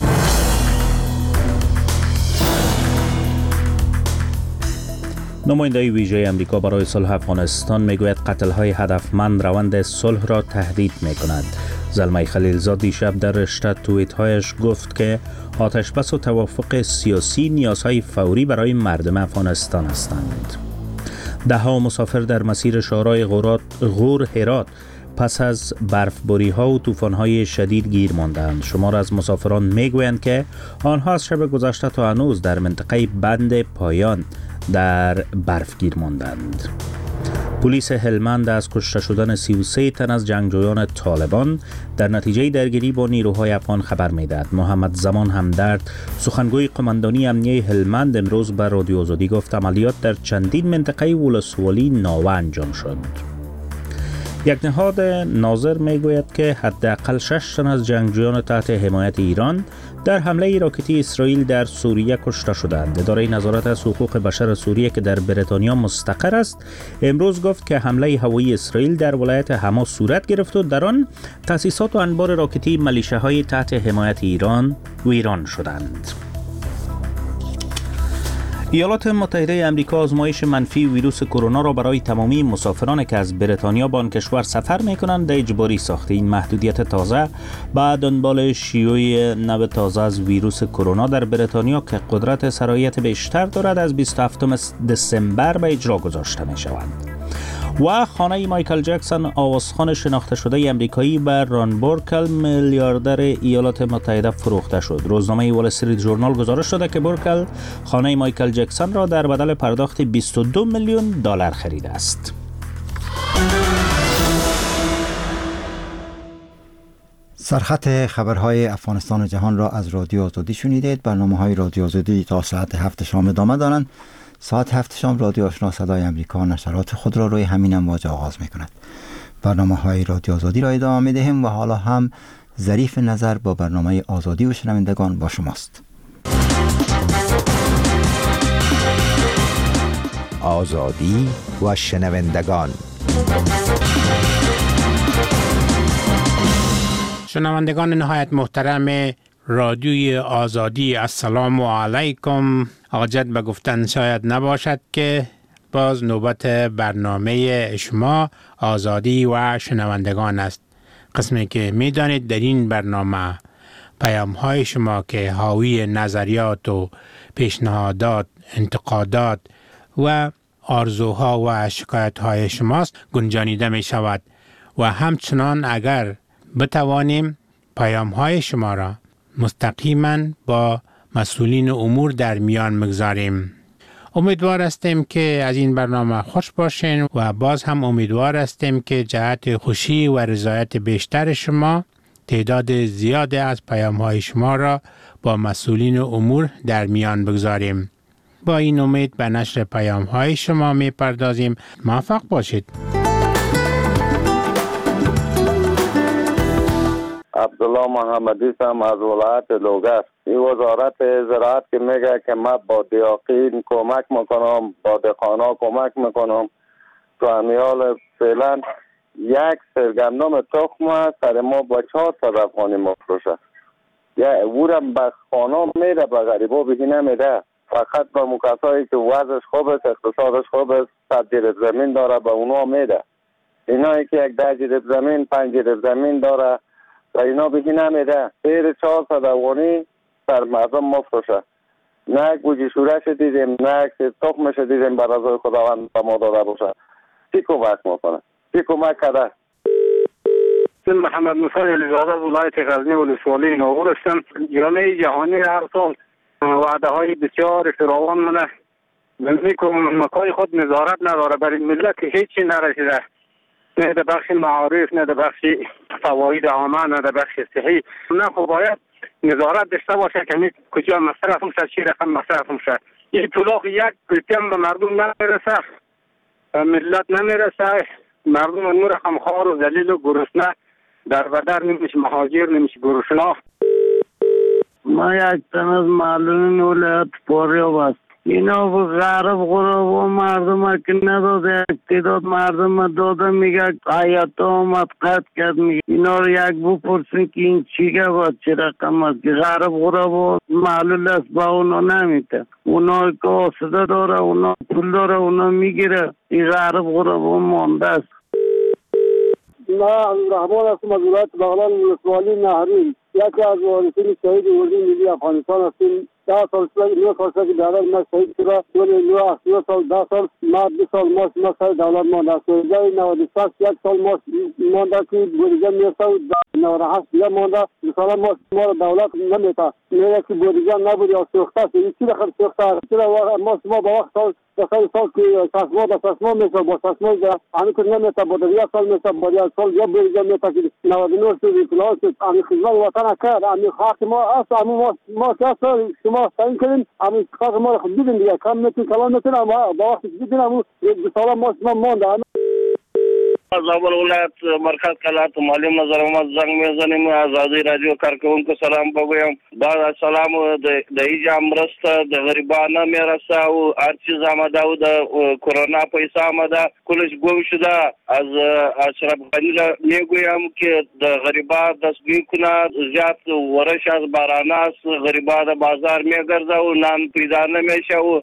نماینده ویژه امریکا برای صلح افغانستان میگوید قتل‌های هدفمند روند صلح را تهدید می‌کند. زلمه خلیلزاد دیشب در رشته توییت‌هایش گفت که آتشبس و توافق سیاسی نیازهای فوری برای مردم افغانستان هستند. ده ها مسافر در مسیر شورای غور هرات پس از برفباری‌ها و طوفان‌های شدید گیر ماندند. شمار از مسافران میگویند که آنها از شب گذشته تا هنوز در منطقه بند پایان در برف گیر ماندند. پلیس هلمند از کشته شدن سی و سه تن از جنگجویان طالبان در نتیجه درگیری با نیروهای افغان خبر میدهد. محمد زمان همدرد، سخنگوی قماندانی امنیه هلمند، امروز به رادیو آزادی گفت عملیات در چندین منطقه ولسوالی ناوه انجام شد. یک نهاد ناظر میگوید که حداقل شش تن از جنگجویان تحت حمایت ایران در حمله راکتی اسرائیل در سوریه کشته شدند. اداره نظارت از حقوق بشر سوریه که در بریتانیا مستقر است، امروز گفت که حمله هوایی اسرائیل در ولایت حما صورت گرفت و در آن تأسیسات و انبار راکتی ملیشه‌های تحت حمایت ایران ویران شدند. ایالات متحده آمریکا آزمایش منفی ویروس کرونا را برای تمامی مسافرانی که از بریتانیا به آن کشور سفر می‌کنند اجباری ساخته. این محدودیت تازه بعد دنبال شیوع نو تازه از ویروس کرونا در بریتانیا که قدرت سرایت بیشتر دارد از بیست و هفتم دسامبر به اجرا گذاشته می‌شود. و خانه مایکل جکسون، آوازخوان شناخته شده امریکایی بر ران بورکل، میلیاردر ایالات متحده فروخته شد. روزنامه وال استریت ژورنال گزارش داده که بورکل خانه مایکل جکسون را در بدل پرداخت بیست و دو میلیون دلار خریده است. سرخط خبرهای افغانستان و جهان را از رادیو آزادی شنیدید. برنامه‌های رادیو آزادی تا ساعت هفت شام ادامه دارند. ساعت هفت شام رادیو آشنا صدای امریکا نشرات خود را روی همین امواج آغاز می کند. برنامه های رادیو آزادی را ادامه می دهیم و حالا هم ظریف نظر با برنامه آزادی و شنوندگان با شماست. آزادی و شنوندگان. شنوندگان نهایت محترم رادیوی آزادی، السلام علیکم. حاجت به گفتن شاید نباشد که باز نوبت برنامه شما آزادی و شنوندگان است. قسمی که می دانید در این برنامه پیام های شما که حاوی نظریات و پیشنهادات، انتقادات و آرزوها و شکایت های شماست گنجانیده می شود و همچنان اگر بتوانیم پیام های شما را مستقیما با مسئولین امور در میان مگذاریم. امیدوار هستیم که از این برنامه خوش باشین و باز هم امیدوار هستیم که جهت خوشی و رضایت بیشتر شما تعداد زیاد از پیام های شما را با مسئولین امور در میان بگذاریم. با این امید به نشر پیام های شما می پردازیم. موفق باشید. عبدالله محمدی هم از ولایت لوگر. این وزارت زراعت که میگه که ما با دیاقین کمک میکنم، با دهقانا کمک میکنم، تو امیال فعلا یک سرگندم تخم سر ما با چهار صد افغانی مفروشه. یا اورم به خانه میره، به غریبا بهی نمیده. فقط به مکسایی که وضعش خوب است، اقتصادش خوب است، صد جریب زمین داره به اونا میده. اینایی که یک ده جریب زمین، پنج جریب زمین داره، و اینا بگی نمیده غیر چهارصد افغانی بر مردم مفروشه. نه گوجه شورش دیدیم، نه تخمش دیدیم بر رضای خداوند به ما داده باشه. چی کمک میکنه؟ چی کمک کرده؟ محمد موسی علیزاده از ولایت غزنی ولسوالی ناغور هستم. جامعه جهانی هر سال وعده های بسیار فراوان منه به کمک‌های خود نظارت نداره، برای ملت هیچی نرسیده، نه در بخش معارف، نه در بخش فواید عامه، نه در بخش صحی. نه خب باید نظارت داشته باشه که می کجا مصرف میشه، چی رقم مصرف میشه. این طلاق یک پلتیم به مردم نمیرسه، ملت نمیرسه، مردم نور خمخوار و ذلیل و گرسنه در بدر نمیشه، مهاجر نمیشه، گرسنه. ما یک تن از معلومین ولایت فاریاب است. اینا به غرب غرب و مردم که نداده اقتداد مردم داده، میگه آیت آمد قد کرد. میگه اینا رو یک بپرسین که این چیگه باید چه رقم است که غرب غرب و معلول است با اونا نمیده. اونا که آسده داره، اونا پول داره، اونا میگیره. این غرب غرب و مانده است. ما رحمان هستم از ولایت بغلان ولسوالی نهرین. یکی از وارثین شهید اردوی ملی افغانستان هستیم. ده سال شده، نه سال شده که دولت ما شهید شده. ولی نه است، نه سال، ده سال، ما دو سال ماست ما سر دولت مانده است. جای نود و شش یک سال ماست مانده که بودجه میرسه و نود و هشت دیگه مانده. دو سال ماست ما دولت نمیده. میگه که بودجه نبود یا سوخته است. این چی رقم سوخته است؟ چرا ماست ما با وقت سال دسای سال که سسما به سسما میشه، با سسما همین که نمیشه، با دیگه سال میشه، با دیگه سال یا بودجه میشه که نود و نه شد اطلاع شد. همین خدمت وطن کرد، همین حق ما است، همین ما ما کسا شما تعیین کردین، همین حق ما رو خود دیدین دیگه، کم میتونین کلان میتونین، اما با وقت دیدین همون یک دو سال ما شما مانده. از اول ولایت مرکز کلات مالی نظر اومد زنگ میزنیم آزادی رادیو کارکونکو سلام بگویم. بعد از سلام د ایجا مرسته د غریبانه میرسه و هر چیز آمده و د کرونا پیسه آمده کلش گم شده. از اشرف غنی میگویم که د غریبا دستگیر کنه، زیاد ورش از بارانه است، غریبا د بازار میگرده و نان پیدا نمیشه. و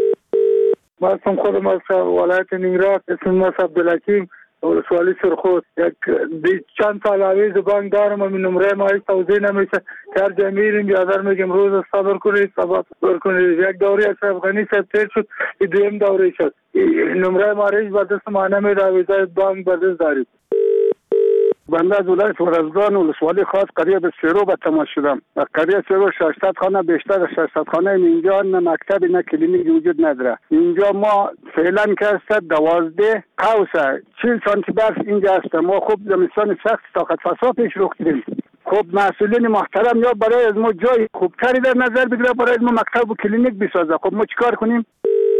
ما اسم خودم از ولایت نیمروز، اسم ما عبدالحکیم ولسوالی سرخود. یک چند سال آویز بانک دارم، همین نمره ما هیچ توضیح نمیشه که هر جا میریم بیادر میگیم روز صبر کنید صبر کنید. یک دوری اشرف غنی صاحب تیر شد، این دویم دوری شد، نمره ما هیچ بر دست ما نمیده، آویزای بانک بر دست دارید. بنده از ولایت ورزگان ولسوالی خاص قریه به سیرو به تماس شدم. قریه سیرو ششصد خانه، بیشتر از ششصد خانه اینجا نه مکتب نه کلینیک وجود نداره. اینجا ما فعلا که است دوازده قوسه چهل سانتی برف اینجا است. ما خوب زمستان سخت طاقت فرسا پیش رو کردیم. خب مسئولین محترم یا برای از ما جای خوبتری در نظر بگیره، برای از ما مکتب و کلینیک بسازه. خب ما چیکار کنیم؟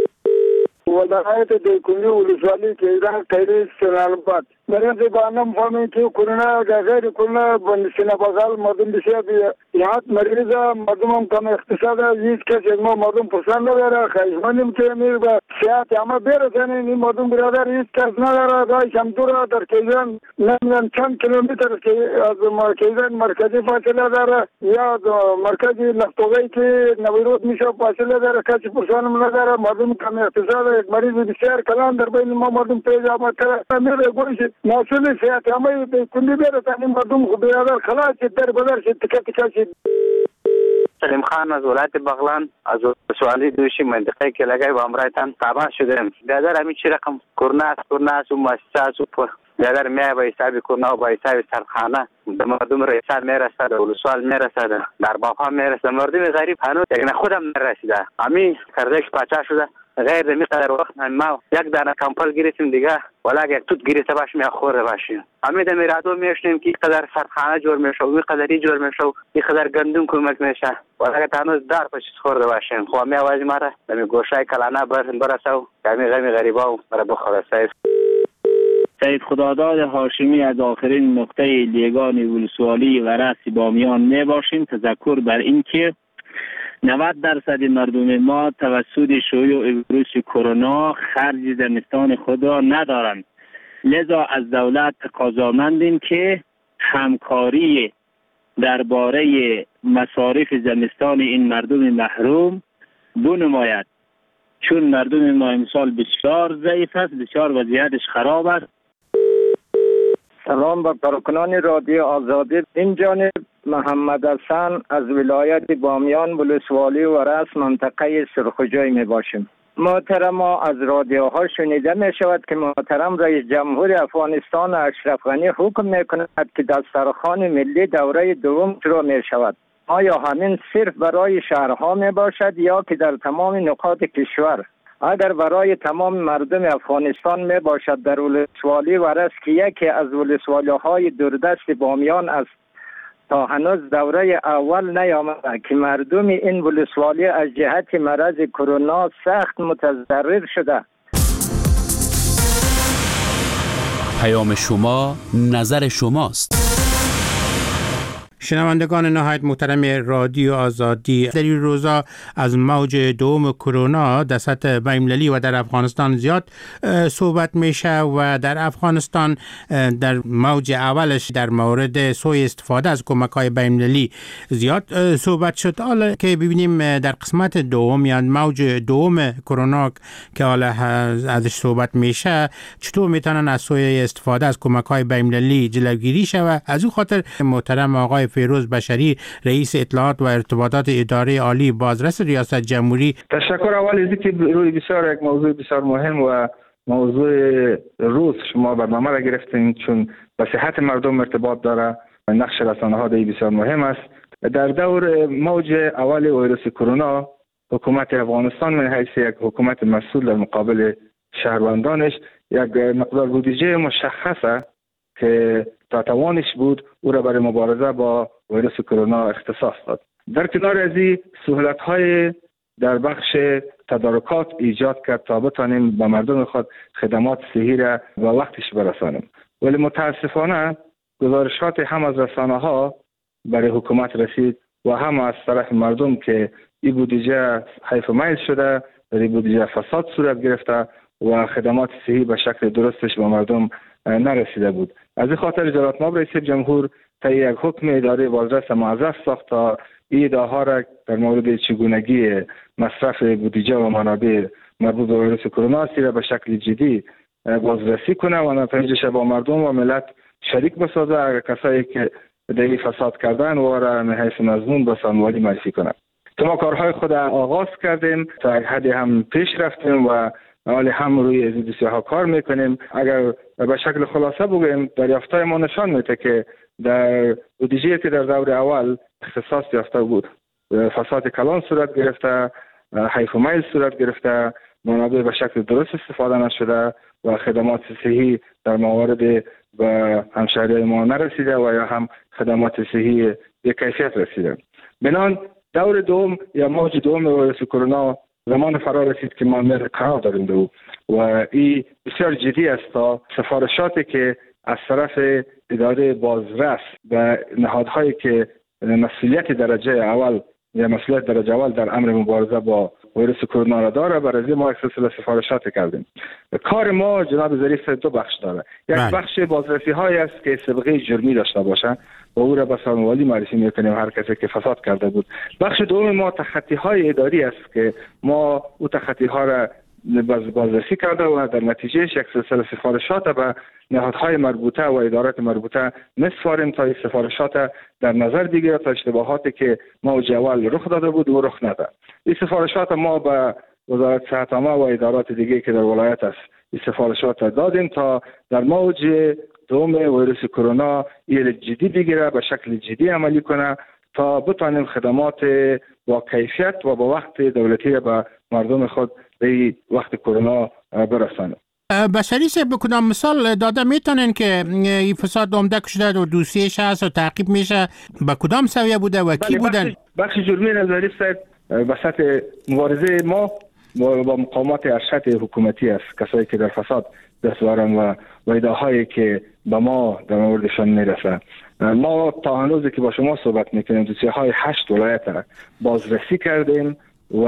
ولایت دلکندی ولسوالی که ایران تحریر سنالباد برای بانم فهمید که کرونا در غیر کرونا بندشنه بازار مردم بسیار یاد مریض مردم هم کم اقتصاد هیچ کس از ما مردم پسند نداره. خیشمانیم که میر به سیاحت همه برسنه، این مردم برادر هیچ کس نداره. دای شمدور در کیزان نمیدن چند کیلومتر از کیزان مرکزی فاصله داره یا مرکزی نفتوغی که نویروت میشه فاصله داره، کسی پسندم نداره. مردم کم اقتصاد یک مریض بسیار کلان در بین ما مردم پیدا آمد کرده. میره گوش مسئول سیاحت همه کندی برسن، این مردم خود برادر خلاص شد، در بدر شد، تکه تکه شد. سلیم خان از ولایت بغلان از سوالی دوشی منطقه کلگای و امرایتان تابع شدیم. بیادر همین چی رقم کرونا است، کرونا است و مؤسسات و بیادر میای با حساب کرونا و با حساب سرخانه به مردم رئیسان میرسد، ولسوال میرسد، در باقا میرسد. مردم غریب هنوز یک خودم نرسیده. همین کردش پاچا شده. غیر میقدر وقت ما یک دانه کمپل گرفتیم دیگه ولی یک توت گرفته باشیم یا خورده باشیم. همین در میرادو میشنیم که قدر سرخانه جور میشه و قدری جور میشه و قدر گندم کمک میشه ولی هنوز دار پشت خورده باشیم. خو می آوازی ما را در گوشای کلانه برسه و کمی غمی غریبا و برای بخوره. سیف سید خداداد هاشمی از آخرین نقطه لیگان ولسوالی و رأس بامیان می باشیم. تذکر بر این که نود درصد مردم ما توسط شیوع ویروس کرونا خرج زمستان خود را ندارند. لذا از دولت تقاضامندیم که همکاری درباره مصارف زمستان این مردم محروم بنماید، چون مردم ما امسال بسیار ضعیف است، بسیار وضعیتش خراب است. سلام به کارکنان رادیو آزادی. این جانب محمد حسن از ولایت بامیان ولسوالی و رأس منطقه سرخجای می باشیم. محترم، از رادیوها شنیده می شود که محترم رئیس جمهور افغانستان اشرف غنی حکم می کند که دسترخوان ملی دوره دوم شروع می شود. آیا همین صرف برای شهرها می باشد یا که در تمام نقاط کشور؟ اگر برای تمام مردم افغانستان می باشد در ولسوالی ورس که یکی از ولسوالی های دوردست بامیان است تا هنوز دوره اول نیامده که مردم این ولسوالی از جهت مرض کرونا سخت متضرر شده. پیام شما نظر شماست. شنوندگان نهایت محترم رادیو آزادی، در این روزا از موج دوم کرونا در سطح بین‌المللی و در افغانستان زیاد صحبت میشه و در افغانستان در موج اولش در مورد سوء استفاده از کمک‌های بین‌المللی زیاد صحبت شد. حالا که ببینیم در قسمت دوم یا موج دوم کرونا که حالا ازش صحبت میشه چطور میتونن از سوء استفاده از کمک‌های بین‌المللی جلوگیری شود. از اون خاطر محترم آقای فیروز بشری، رئیس اطلاعات و ارتباطات اداره عالی بازرس ریاست جمهوری. تشکر. اول از اینکه روی بسیار یک موضوع بسیار مهم و موضوع روز شما برنامه را گرفتین، چون به صحت مردم ارتباط داره. نقش رسانه‌ها در بسیار مهم است. در دور موج اول ویروس کرونا حکومت افغانستان من حیث یک حکومت مسئول در مقابل شهروندانش یک مقدار بودجه مشخصه که تا توانش بود او را برای مبارزه با ویروس کرونا اختصاص داد. در کنار از این سهولت‌های در بخش تدارکات ایجاد کرد تا بتانیم به مردم خود خدمات صحی را به وقتش برسانیم. ولی متاسفانه گزارشات هم از رسانه‌ها برای حکومت رسید و هم از طرف مردم که این بودجه حیف میل شده، در این بودجه فساد صورت گرفته و خدمات صحی به شکل درستش به مردم نرسیده بود. از این خاطر جلالت مآب رئیس جمهور طی یک حکم اداره بازرس موظف ساخت تا این ادعاها را در مورد چگونگی مصرف بودجه و منابع مربوط به ویروس کرونا را به شکل جدی بازرسی کنه و نتایجش با مردم و ملت شریک بسازه. اگر کسایی که در این فساد کردن و را من حیث مضمون به ساموالی معرفی کنه. ما کارهای خود آغاز کردیم، تا حد هم پیش رفتیم و حالی هم روی از دوسیه کار میکنیم. اگر به شکل خلاصه بگویم دریافتای ما نشان میده که در بودجه که در دور اول اختصاص یافته بود فساد کلان صورت گرفته، حیف و میل صورت گرفته، منابع به شکل درست استفاده نشده و خدمات صحی در موارد به همشهری ما نرسیده و یا هم خدمات صحی به کیفیت رسیده. بنان دور دوم یا موج دوم ویروس کرونا زمان فرا رسید که ما مر قرار داریم دو و این بسیار جدی است تا سفارشاتی که از طرف اداره بازرس و نهادهایی که مسئولیت درجه اول یا مسئولیت درجه اول در امر مبارزه با ویروس کرونا را داره، برای ما یک سلسله سفارشات کردیم. کار ما جناب ظریف دو بخش داره. یک بخش بازرسی های است که سابقه جرمی داشته باشه و او را به ساموالی معرفی میکنیم هر کسی که فساد کرده بود. بخش دوم ما تخطی های اداری است که ما او تخطی ها را بازرسی کرده و در نتیجهش یک سلسله سفارشات به نهادهای مربوطه و ادارات مربوطه میسپاریم تا این سفارشات در نظر بگیرد تا اشتباهاتی که موج اول رخ داده بود و رخ نده. این سفارشات ما به وزارت صحت عامه و ادارات دیگه که در ولایت است این سفارشات دادیم تا در موج دوم ویروس کرونا این جدی بگیره، به شکل جدی عملی کنه تا بتانیم خدمات با کیفیت و با وقت دولتی را به مردم خود به وقت کرونا برسانیم. بشری صاحب به کدام مثال داده میتونن که این فساد عمده شده و دوسیش هست و تعقیب میشه به کدام سویه بوده و کی بودن؟ بخش جرمی نظری صاحب به سطح مبارزه ما با مقامات ارشد حکومتی است، کسایی که در فساد دست دارن و وعده‌هایی که به ما در موردشان میرسه. ما تا هنوزی که با شما صحبت میکنیم دوسیه های هشت ولایت بازرسی کردیم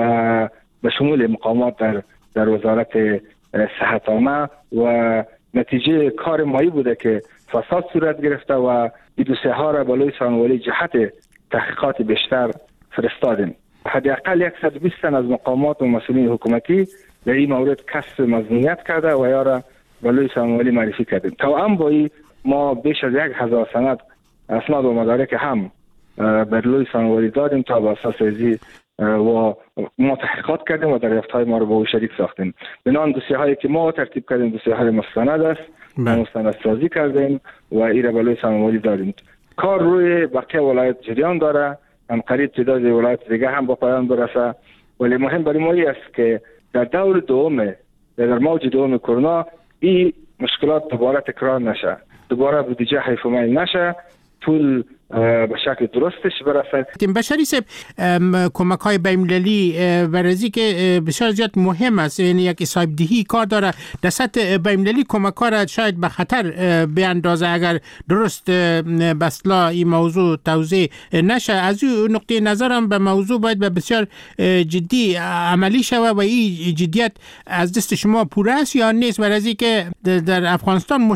و به شمول مقامات در در وزارت صحت عامه و نتیجه کار مایی بوده که فساد صورت گرفته و این دوسیه ها را بالای ساموالی جهت تحقیقات بیشتر فرستادیم. حداقل صد و بیست تن از مقامات و مسئولین حکومتی در این مورد کسب مظنونیت کرده و یا را بالای ساموالی معرفی کردیم. توأم با این ما بیش از یک هزار سند اسناد و مدارک هم بر روی سانواری دادیم تا با اساس ازی و ما تحقیقات کردیم و دریافت های ما رو با او شریک ساختیم. بنان دوسیه هایی که ما ترتیب کردیم دوسیه های مستند است، مستند سازی کردیم و این را بلوی سانواری دادیم. کار روی بقیه ولایت جریان داره، هم قریب تعداد ولایت دیگه هم با پایان برسه، ولی مهم برای ما است که در دور دوم در موج دوم کرونا این مشکلات دوباره تکرار نشه، دوباره بودجه حیفومایی نشه، پول به شکل درستش برسد. بشری صاحب، کمک های بین‌المللی ورزی که بسیار زیاد مهم است، یعنی یک صاحب دهی کار داره در سطح بین‌المللی، کمک ها را شاید به خطر بیاندازه اگر درست بسلا این موضوع توضیح نشه. از این نقطه نظرم به موضوع باید به بسیار جدی عملی شود و این جدیت از دست شما پوره است یا نیست؟ ورزی که در افغانستان